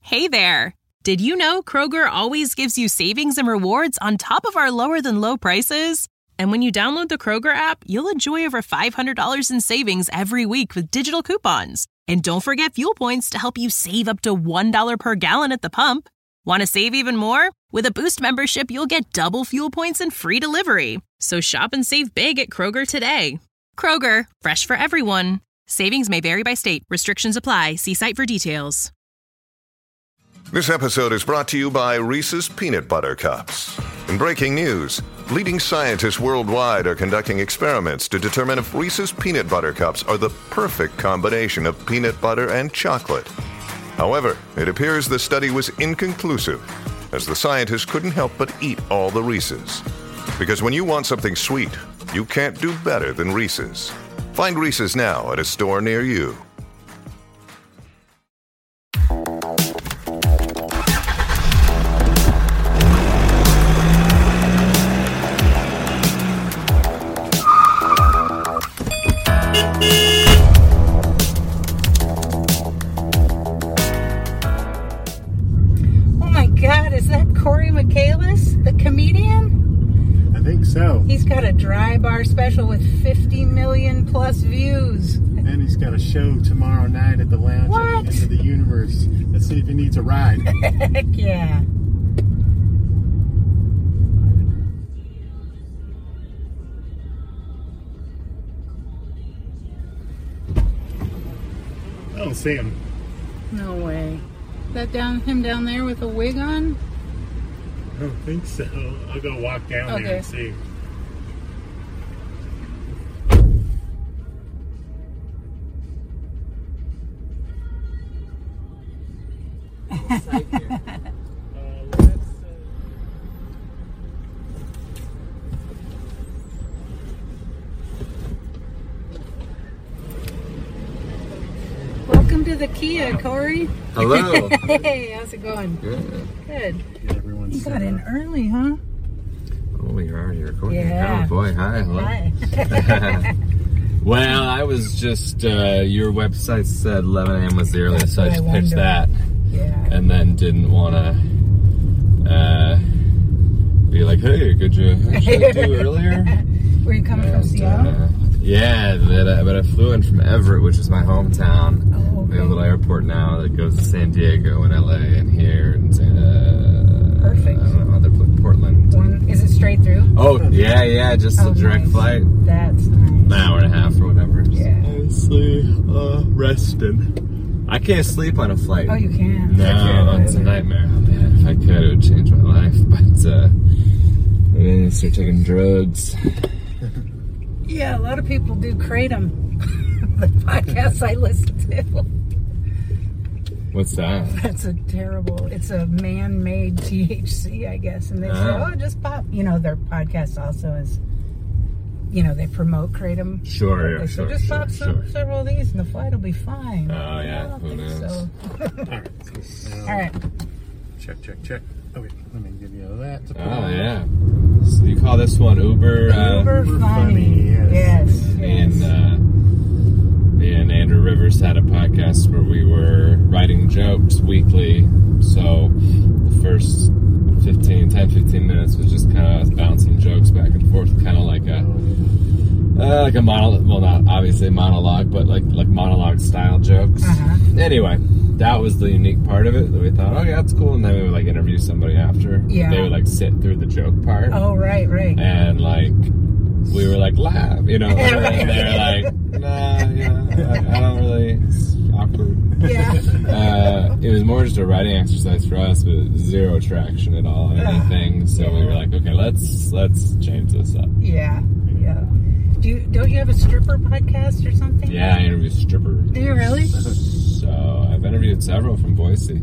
Hey there! Did you know Kroger always gives you savings and rewards on top of our lower-than-low prices? And when you download the Kroger app, you'll enjoy over $500 in savings every week with digital coupons. And don't forget fuel points to help you save up to $1 per gallon at the pump. Want to save even more? With a Boost membership, you'll get double fuel points and free delivery. So shop and save big at Kroger today. Kroger, fresh for everyone. Savings may vary by state. Restrictions apply. See site for details. This episode is brought to you by Reese's Peanut Butter Cups. In breaking news, leading scientists worldwide are conducting experiments to determine if Reese's Peanut Butter Cups are the perfect combination of peanut butter and chocolate. However, it appears the study was inconclusive, as the scientists couldn't help but eat all the Reese's. Because when you want something sweet, you can't do better than Reese's. Find Reese's now at a store near you. So he's got a dry bar special with 50 million plus views. And he's got a show tomorrow night at the Lounge at the End of the Universe. Let's see if he needs a ride. Heck yeah. I don't see him. No way. Is that him down there with a wig on? I don't think so. I'll go walk down there and see. Welcome to the Kia, Corey. Hello. Hey, how's it going? Good. Good. Everyone's You got in early, huh? Oh, you're already recording. Yeah. Oh, boy. Hi. Hello. Hi. Well, I was just, your website said 11 a.m. was the earliest, so I just pitched that. Yeah. And then didn't want to be like, hey, could you actually do earlier? Were you coming from Seattle? Yeah, but I flew in from Everett, which is my hometown. Oh, okay. We have a little airport now that goes to San Diego and LA and here and perfect. I don't know, other Portland. Is it straight through? Oh, yeah, just a direct flight. That's nice. An hour and a half or whatever. Yeah. Honestly, resting. I can't sleep on a flight. Oh, you can't? No, it's a nightmare. Oh, man, if I could, it would change my life. But I didn't start taking drugs. Yeah, a lot of people do Kratom. The podcasts I listen to. What's that? It's a man-made THC, I guess. And they say, just pop. You know, their podcast also is, they promote Kratom. Sure, they say, just pop several of these and the flight will be fine. Oh, yeah, who knows? So. All right. Check. Okay, let me give you that. Oh, yeah. So you call this one Uber? Uber funny. Yes. Me and Andrew Rivers had a podcast where we were writing jokes weekly. So the first 15 minutes was just kind of bouncing jokes back and forth, kind of like a monologue. Well, not obviously monologue, but like monologue style jokes. Anyway, that was the unique part of it that we thought, oh yeah, that's cool. And then we would interview somebody after. Yeah. They would sit through the joke part. Oh, right. And we were laugh, and they're like, nah, I don't really, it's awkward. Yeah. It was more just a writing exercise for us, but zero traction at all on anything. So we were like, okay, let's change this up. Yeah. Don't you have a stripper podcast or something? Yeah, I interview strippers. Do you really? So I've interviewed several from Boise.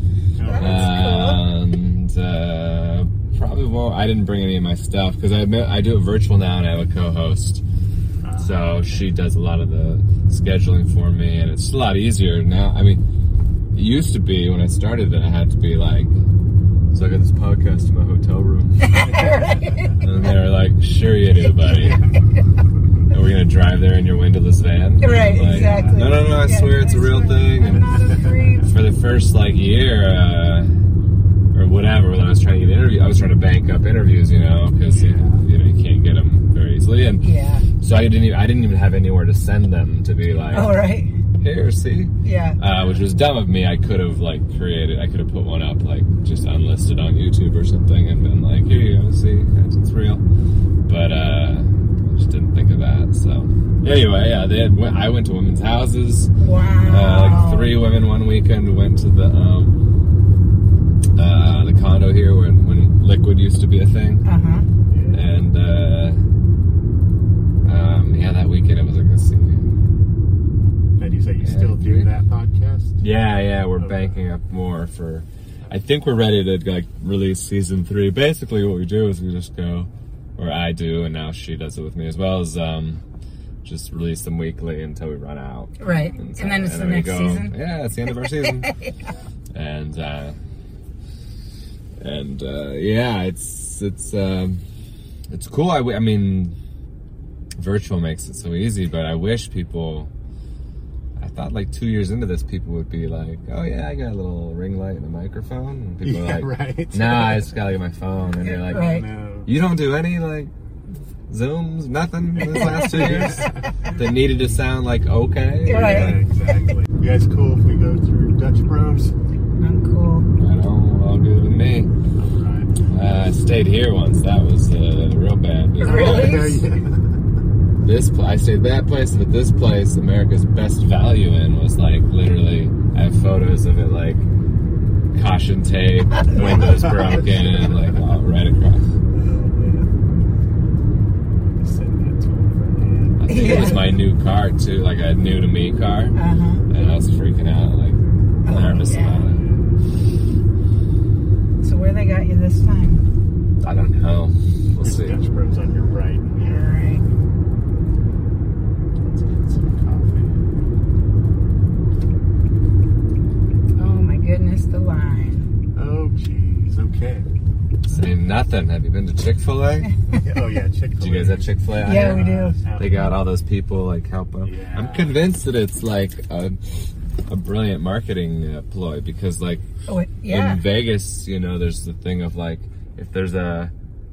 That's cool. Probably won't. I didn't bring any of my stuff because I do it virtual now and I have a co-host. So she does a lot of the scheduling for me, and it's a lot easier now. I mean, it used to be when I started that I had to be So I got this podcast in my hotel room. And they were like, sure you do, buddy. And we're going to drive there in your windowless van. Right, like, exactly. No, I swear it's a real thing. I'm not afraid. For the first year, or whatever, when I was trying to get an interview, I was trying to bank up interviews, because you can't get them very easily. And so I didn't even have anywhere to send them to be like, oh, right. Here, see? Yeah. Which was dumb of me. I could have I could have put one up just unlisted on YouTube or something and been like, here you go, see, it's real. But I just didn't think of that. So anyway, I went to women's houses. Wow. 3 women one weekend. Went to the condo here when Liquid used to be a thing. And that weekend it was like a scene. And you say you still do that podcast? Yeah, we're banking up more for. I think we're ready to release season 3. Basically, what we do is we just go, or I do, and now she does it with me as well as just release them weekly until we run out. Right, and then it's the next season. Yeah, it's the end of our season. It's cool. I mean, virtual makes it so easy, but I wish people. I thought 2 years into this, people would be like, "Oh yeah, I got a little ring light and a microphone." And people are like, right. "Nah, I just gotta get my phone." And you're like, right. "You don't do any Zooms, nothing in the last 2 years that needed to sound okay." Right. Yeah, exactly. You guys cool if we go through Dutch Bros? I'm cool. Right on, all good with me. All right. I stayed here once. That was real bad. Really? I stayed that place, but this place, America's Best Value in, was literally. I have photos of it, caution tape, windows broken, all right across. I think it was my new car too, a new to me car, and I was freaking out, nervous about it. So where they got you this time? I don't know. We'll see. Dutch Bros on your right. All right. Let's get some coffee. Oh my goodness, the line. Oh jeez. Okay. Say nothing. Have you been to Chick-fil-A? Oh yeah, Chick-fil-A. Do you guys have Chick-fil-A? Yeah, we do. They got all those people help them. Yeah. I'm convinced that it's a brilliant marketing ploy because in Vegas, there's the thing of if there's a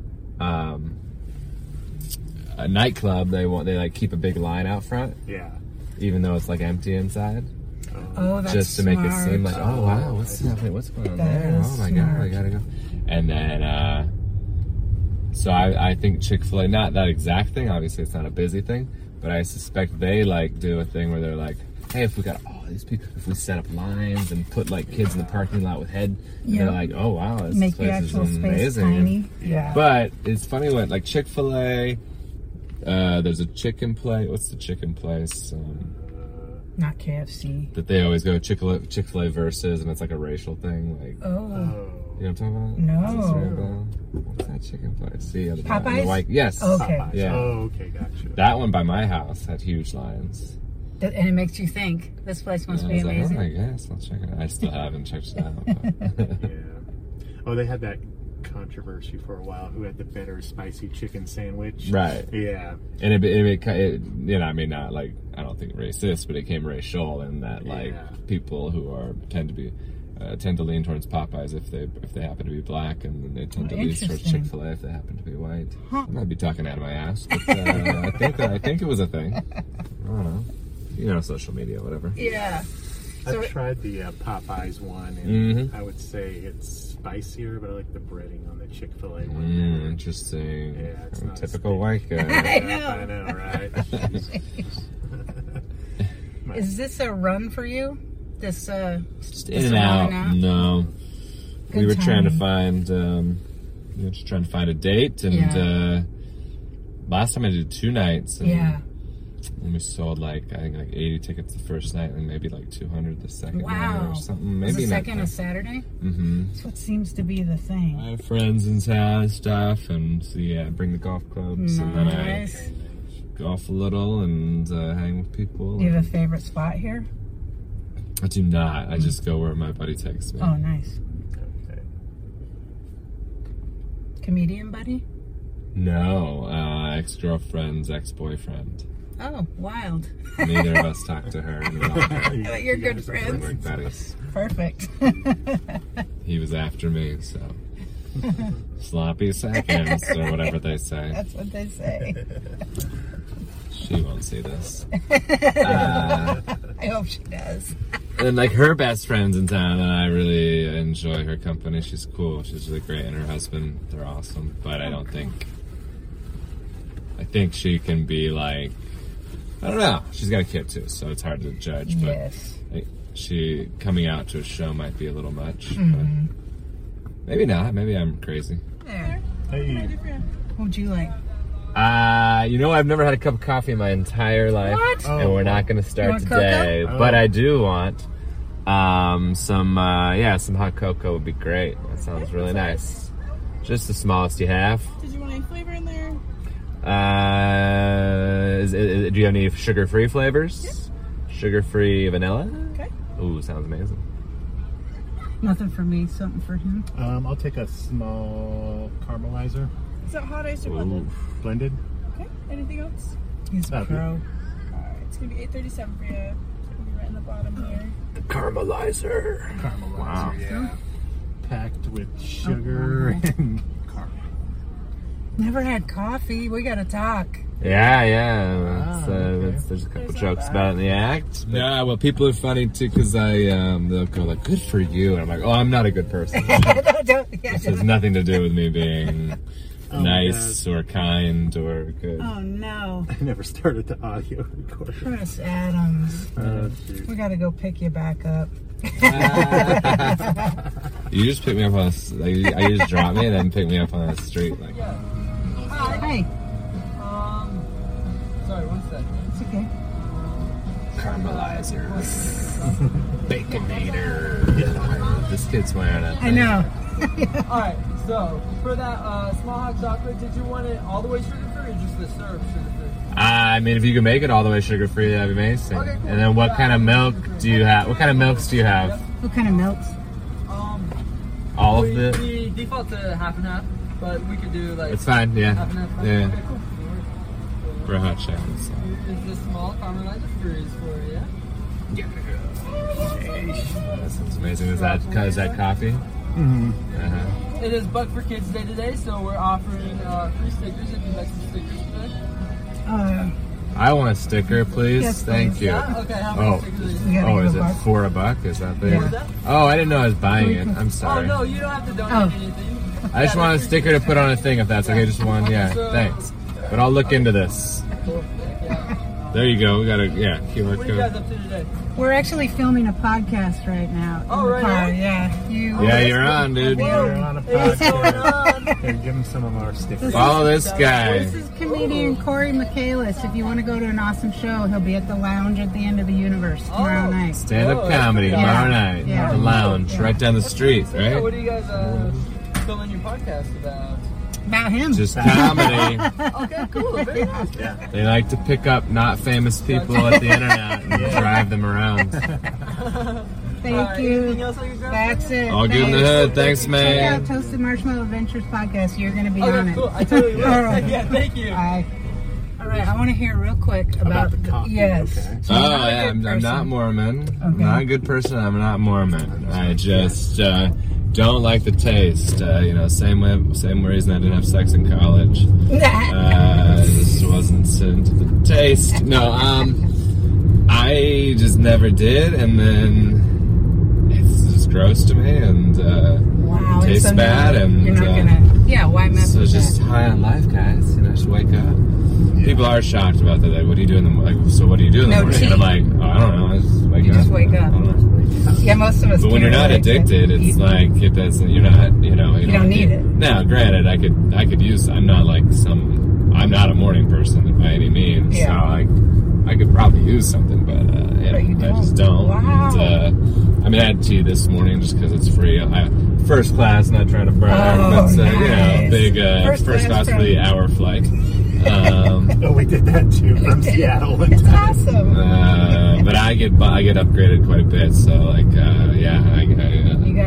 nightclub, they keep a big line out front. Yeah. Even though it's empty inside. Oh, that's just to make it smart. seem oh wow, what's happening? What's going on there? Oh my god, I gotta go. And then so I think Chick-fil-A, not that exact thing, obviously it's not a busy thing, but I suspect they do a thing where they're hey, if we got all these people, if we set up lines and put kids in the parking lot with head, they're oh wow, this place is amazing. Tiny. Yeah. But it's funny when Chick-fil-A, there's a chicken place. What's the chicken place? Not KFC. That they always go Chick-fil-A versus, and it's a racial thing. Oh. You know what I'm talking about? No. What's that chicken place? See, Popeyes? Yes. Okay. Popeyes. Yeah. Oh, okay, gotcha. That one by my house had huge lines. And it makes you think this place must be I was amazing. oh my gosh, I'll check it out. I still haven't checked it out. But. Yeah. Oh, they had that controversy for a while. Who had the better spicy chicken sandwich? Right. Yeah. And I mean, not I don't think racist, but it came racial in that people who tend to lean towards Popeyes if they happen to be black, and then they tend to lean towards Chick-fil-A if they happen to be white. I might be talking out of my ass, but I think it was a thing. I don't know. Social media, whatever. Yeah. I've tried the Popeyes one, and I would say it's spicier, but I like the breading on the Chick-fil-A one. Interesting. Yeah, it's not typical white guy. I know, right? Is this a run for you? This just in and out? No. We were trying to find just trying to find a date, and last time I did 2 nights, and we sold I think 80 tickets the first night, and maybe 200 the second night or something. Maybe the second is Saturday. That's what seems to be the thing. I have friends and stuff, and so bring the golf clubs, and then I golf a little and hang with people. Do you have a favorite spot here? I do not. I just go where my buddy takes me. Oh, nice. Okay. Comedian buddy? No, ex-girlfriend's ex-boyfriend. Oh, wild. Neither of us talked to her. And we all her. You're good We're friends. buddies. Perfect. He was after me, so sloppy seconds or whatever they say. That's what they say. She won't see this. I hope she does. And like her best friend's in town, and I really enjoy her company. She's cool. She's really great, and her husband, they're awesome. But I think she can be like, I don't know. She's got a kid too, so it's hard to judge. But Yes. she coming out to a show might be a little much. Mm-hmm. But maybe not. Maybe I'm crazy. There. Hey, What would you like? I've never had a cup of coffee in my entire life. What? And we're not going to You start want today. cocoa? But I do want some hot cocoa would be great. That sounds really nice. Just the smallest you have. Did you want any flavor in there? Do you have any sugar-free flavors? Yep. Sugar-free vanilla? Okay. Ooh, sounds amazing. Nothing for me, something for him. I'll take a small caramelizer, Is that hot ice or blended? blended. Okay. Anything else? He's a pro. Alright, it's gonna be $8.37 for you. It's gonna be right in the bottom here. The caramelizer. Caramelizer, Wow. yeah. Packed with sugar and caramel. Never had coffee. We gotta talk. Yeah. okay. There's a couple jokes about it in the act. Yeah, well, people are funny too because they'll go like, "Good for you," and I'm like, "Oh, I'm not a good person. This has nothing to do with me being nice or kind or good." Oh no. I never started the audio recorder. Chris Adams. Shoot. We gotta go pick you back up. You just pick me up on you just drop me and then pick me up on the street. Like, Hey, Sorry, one second. it's okay. caramelizer, baconator. This kid's wearing it. I know. Alright, so for that small hot chocolate, did you want it all the way sugar-free or just the syrup sugar-free? I mean, if you can make it all the way sugar-free, that'd be amazing. Okay, cool. And then what kind of milk do you have? What kind of milks do you have? What kind of milks? All of We it? default to half and half, but we could do like It's fine, yeah. half and half. Yeah. Okay, cool. For a hot chocolate. So. Is the small caramelizer freeze for you? That sounds amazing. Is that coffee? Mm-hmm. Uh-huh. It is Buck for Kids Day today, so we're offering free stickers if you'd like some stickers today. I want a sticker, please. Yes, Thank please. you. Yeah? Okay, how Oh. many stickers? We gotta Oh, give is a it buck. for $1? Is that the? Yeah. Oh, I didn't know I was buying it. I'm Oh sorry. no, you don't have to donate Oh. anything. I just want a sticker to put on a thing if that's okay. Just one, yeah. Thanks. But I'll look into this. Cool. There you go. We got a QR What are you guys code. up to today? We're actually filming a podcast right now. Oh, in the right car. on. Yeah. You. Yeah, you're on, dude. We're on a What's going podcast. on? Here, give him some of our stickers. Follow this guy. This is comedian Corey Michaelis. If you want to go to an awesome show, he'll be at the Lounge at the end of the universe tomorrow night. Stand-up Oh, comedy yeah. tomorrow night. Yeah. The Lounge, right down the street, So, yeah, right? what are you guys filming your podcast about? About him. Just comedy. Okay, cool. Very nice. Yeah. They like to pick up not famous people at the internet and drive them around. Thank you. Anything else I can grab? That's it. All good in the Thanks. hood. Thanks, Check out man. Toasted Marshmallow Adventures podcast. You're going to be on Okay, it. cool. I totally will. All right. Yeah, thank you. Bye. All right. I want to hear real quick about the coffee, Yes. okay. So Oh, you're not a yeah, good I'm not person. Mormon. I'm Okay. not a good person. I'm not Mormon. I just don't like the taste. Same reason I didn't have sex in college. I just wasn't into the taste. No, I just never did, and then it's just gross to me, and Wow. tastes so bad, now and you're not gonna. Yeah. Why mess so with just that? high on life, guys. Just wake up. People are shocked about that. Like, what do you do in the morning? So what do you do in the No morning? tea. And I'm like, oh, I don't know. I just wake You up. just wake up. I don't know. Yeah, most of us. But when you're can't not really addicted, eat. it's like it doesn't. You're not. You don't need it. Now, granted, I could use. I'm not like some. I'm not a morning person by any means. Yeah. So I could probably use something, but you I just don't. don't. Wow. And, I mean, I had tea this morning just because it's free. First class, not trying to brag, Oh, but nice. big First first class class for the hour flight. Oh, we did that too from Seattle. One It's time. awesome. But I get upgraded quite a bit. So like, You got all those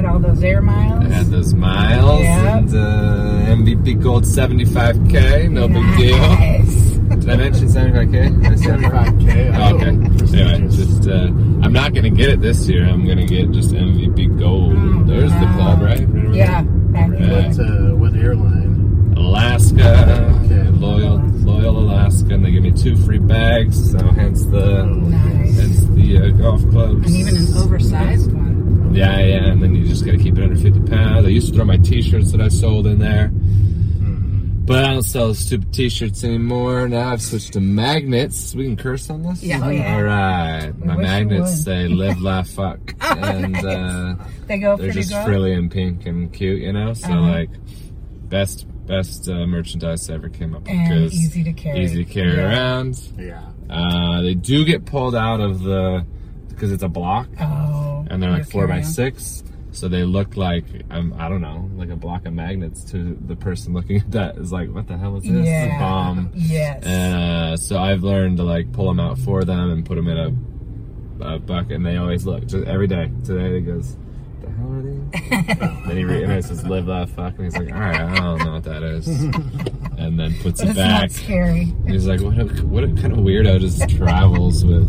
air miles. I had those miles and MVP gold 75K. No big deal. Did I mention 75K? 75K. Oh, okay. Anyway, just I'm not gonna get it this year. I'm gonna get just MVP gold. There's the club, right? Yeah. What airline? Alaska. Okay. Loyal Alaska, and they give me 2 free bags. So hence the golf clubs. And even an oversized one. Yeah, and then you just gotta keep it under 50 pounds. I used to throw my t-shirts that I sold in there. But I don't sell stupid t-shirts anymore. Now I've switched to magnets. We can curse on this? Yeah, All right. My magnets say live, laugh, fuck. And they go they're just frilly and pink and cute, you know? So, like, best merchandise ever came up with. And easy to carry. Around. Yeah. They do get pulled out of because it's a block. Oh. And they're like 4x6. So they look like, I don't know, like a block of magnets to the person looking at that is like, what the hell is this? Yeah. It's a bomb. Yes. So I've learned to like pull them out for them and put them in a bucket, and they always look, just every day. Today he goes, what the hell are these? Then and it says live, laugh, fuck, and he's like, all right, I don't know what that is. And then puts it back. It's not scary. And he's like, what kind of weirdo just travels with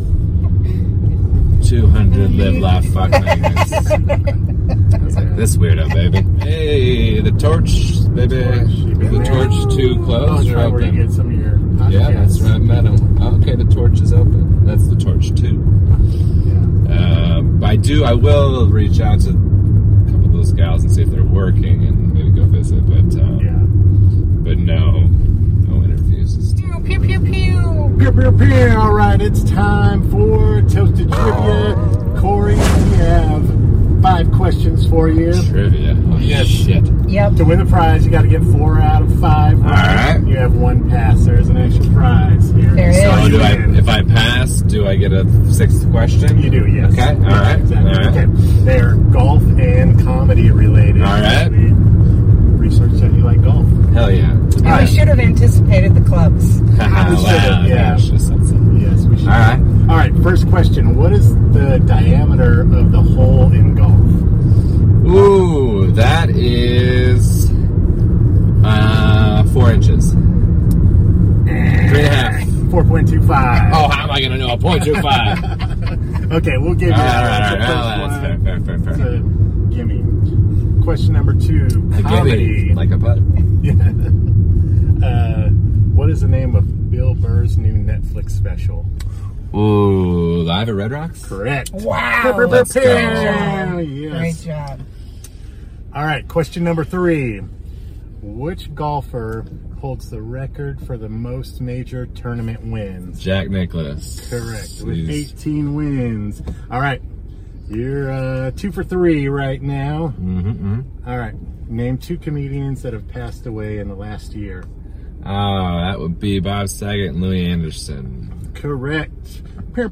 200 live, laugh, fuck magnets? I was like, this weirdo, baby. Hey, the torch, baby. The torch 2 closed or where you open? get some of your podcasts. Yeah, that's right, madam. Okay, the torch is open. That's the torch 2. I will reach out to a couple of those gals and see if they're working and maybe go visit, but no interviews. Pew, pew, pew, pew. Pew, pew, pew. All right, it's time for Toasted Trivia. Corey, we have 5 questions for you. Trivia. Oh, yes. Shit. Yep. To win the prize, you got to get 4 out of 5. All right. You have 1 pass. There's an extra prize here. There is. So if I pass, do I get a 6th question? You do, yes. Okay. All right. Exactly. All right. Okay. They're golf and comedy related. All right. We researched that you like golf. Hell yeah. And we should have anticipated the clubs. Yeah. Yes, we should. All right. First question. What is the diameter of the hole in golf? Ooh, that is 4 inches. 3.5. 4.25. Oh, how am I going to know a 0.25? Okay, we'll give you All that. right. That's fair. It's a gimme. Question number 2. Comedy. Like a butt. Yeah. What is the name of Bill Burr's new Netflix special? Ooh, Live at Red Rocks? Correct. Wow. Let's go. Yes. Great job. All right, question number 3. Which golfer holds the record for the most major tournament wins? Jack Nicklaus. Correct, with 18 wins. All right, you're 2 for 3 right now. All right, name 2 comedians that have passed away in the last year. Oh, that would be Bob Saget and Louis Anderson. Correct. Yeah.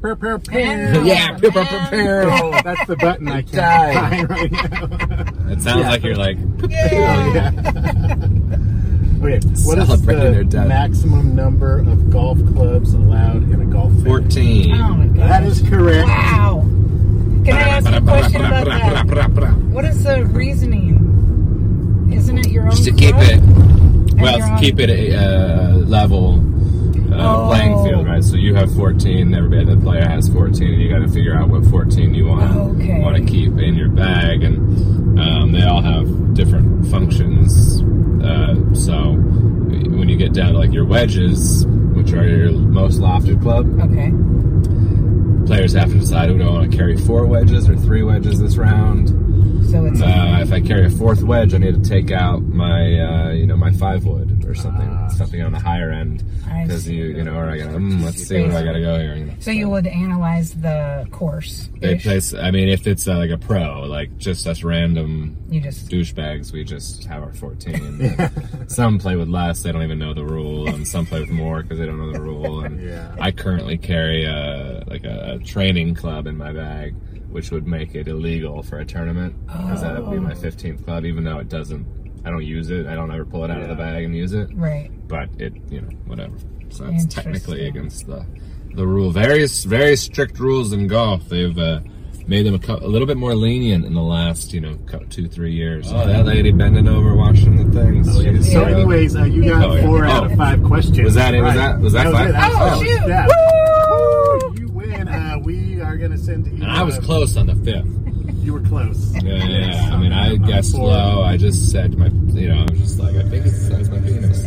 Oh, that's the button I can't find right now. It sounds like you're like, Yeah. Okay, what is Celebrating the their death. maximum number of golf clubs allowed in a golf bag? 14. Oh my gosh. That is correct. Wow. Can I ask you a question about that? What is the reasoning? Isn't it your own Just to keep club? it, well, your own- keep it a level playing field, right? So you have 14, everybody that player has 14, and you got to figure out what 14 you want to keep in your bag, and they all have different functions. So when you get down to like your wedges, which are your most lofted club, players have to decide, do I want to carry 4 wedges or 3 wedges this round? So it's If I carry a 4th wedge, I need to take out my my 5 wood or something on the higher end, because or I gotta let's see where I gotta go here. So you would analyze the course. They place. I mean, if it's like a pro, like just us random You just douchebags, we just have our 14. Some play with less; they don't even know the rule, and some play with more because they don't know the rule. And I currently carry a training club in my bag, which would make it illegal for a tournament, because that would be my 15th club, even though it doesn't. I don't use it. I don't ever pull it out of the bag and use it. Right. But it, whatever. So it's technically against the rule. Very strict rules in golf. They've made them a little bit more lenient in the last, 2-3 years. Oh, that lady bending over washing the things. Oh, yeah. So, anyways, you got 4 out of 5 questions. Was that it? Right. Was that 5? Oh, shoot! Yeah. Woo! You win. We are going to send you. And I was close on the 5th. You were close. Yeah. I mean, I guessed low. I just said I was just like, I think it's the size of my penis.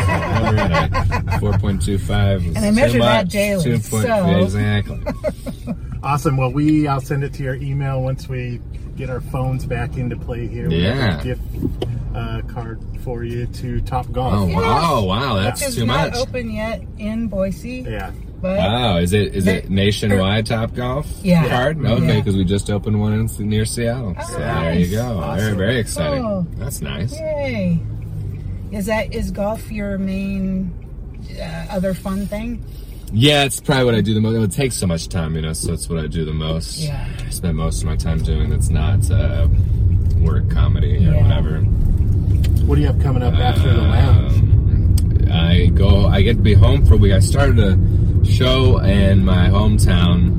4.25. And I measured that daily. Exactly. Awesome. Well, I'll send it to your email once we get our phones back into play here. We have a gift card for you to Top Golf. Oh, wow. That's too much. Which is not open yet in Boise. Yeah. But wow. Is it nationwide Top Golf card? Okay, because we just opened one near Seattle. So there you go. Awesome. Very, very exciting. Cool. That's nice. Yay. Is golf your main other fun thing? Yeah, it's probably what I do the most. It takes so much time, so it's what I do the most. Yeah. I spend most of my time doing that's not work, comedy, or whatever. What do you have coming up after the lounge? I get to be home for a week. I started a show in my hometown,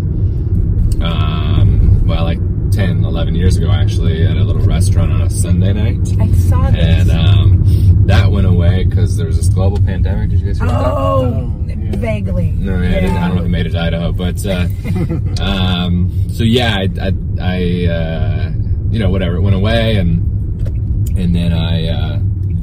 10, 11 years ago, actually, at a little restaurant on a Sunday night. I saw this. And that went away because there was this global pandemic. Did you guys hear about that? Oh, vaguely. No, I don't know if it made it to Idaho, but I whatever, it went away, and then I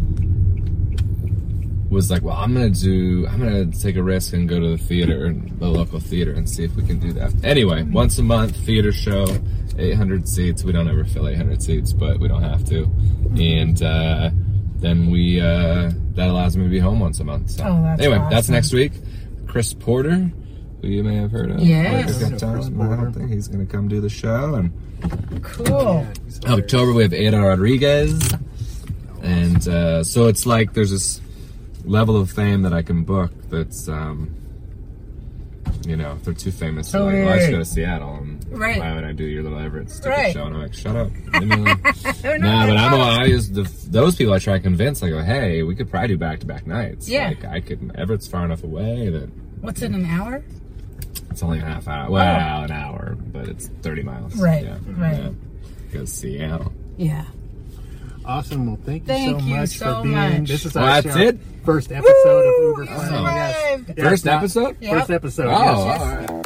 was like, well, I'm gonna take a risk and go to the local theater, and see if we can do that. Anyway, once a month theater show, 800 seats. We don't ever fill 800 seats, but we don't have to. And then that allows me to be home once a month. So anyway, awesome. That's next week. Chris Porter, who you may have heard of. Yes. He's gonna come do the show. And cool. October we have Ada Rodriguez, and so it's like there's this level of fame that I can book that's if they're too famous, they're like, well, I should go to Seattle, and why would I do your little Everett stupid show? And I'm like, shut up. Those people I try to convince, I go, hey, we could probably do back-to-back nights. Yeah. Everett's far enough away that... What's it, an hour? It's only a half hour. Well, an hour, but it's 30 miles. Right, yeah. right. Yeah. Go to Seattle. Yeah. Awesome. Well, thank you so much for being. This is our first episode of Uber Fun. First episode? First episode. Oh, yes. all right.